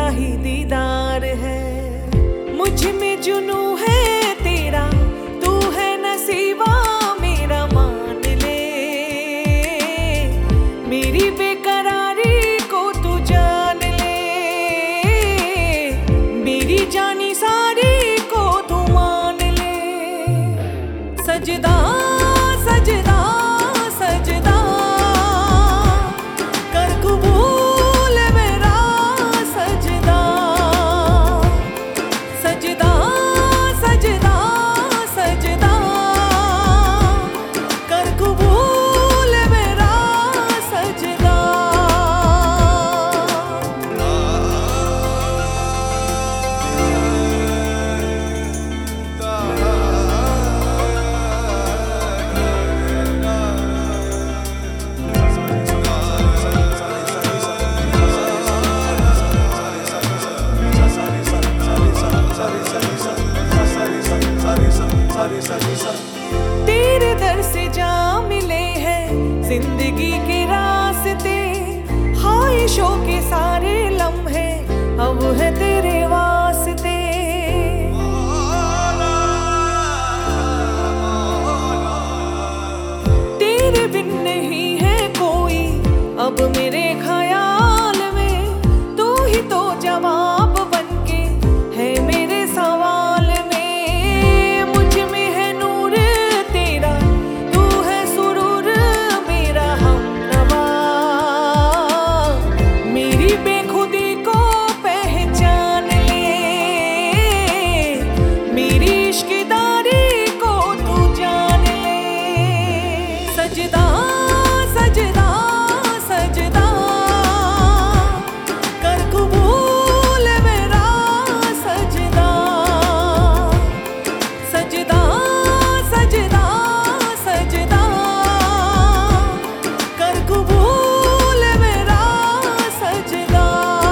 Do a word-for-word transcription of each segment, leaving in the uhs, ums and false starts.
ही दीदार है। मुझ में जुनू है तेरा, तू है नसीबा मेरा, मान ले मेरी बेकरारी को तू जान ले, मेरी जानी सारी को तू मान ले। सजदा सजदा सजदा कर कबूल मेरा सजदा, सजदा सजदा सजदा कर कबूल मेरा सजदा। तेरे दर से जा मिले हैं जिंदगी के रास्ते, ख्वाहिशों के सारे लम्हे अब है तेरे वास्ते। तेरे बिन नहीं है कोई अब मेरे ख्याल में, तू ही तो जवाब बनके है मेरे सवाल में। मुझ में है नूर तेरा, तू है सुरूर मेरा हमनवा, मेरी बेखुदी को पहचान ले, मेरी इश्क़दारी को तू जान ले। सजदा सजदा सजदा कर कबूल मेरा सजदा, सजदा सजदा सजदा कर कबूल मेरा सजदा।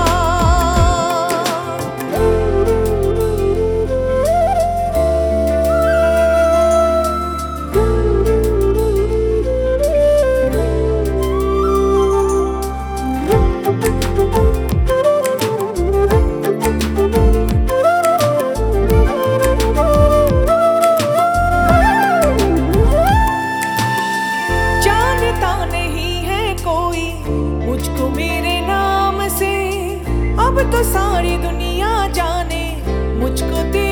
जानता नहीं है कोई मुझको मेरे नाम से, अब तो सारी दुनिया जाने मुझको तेरे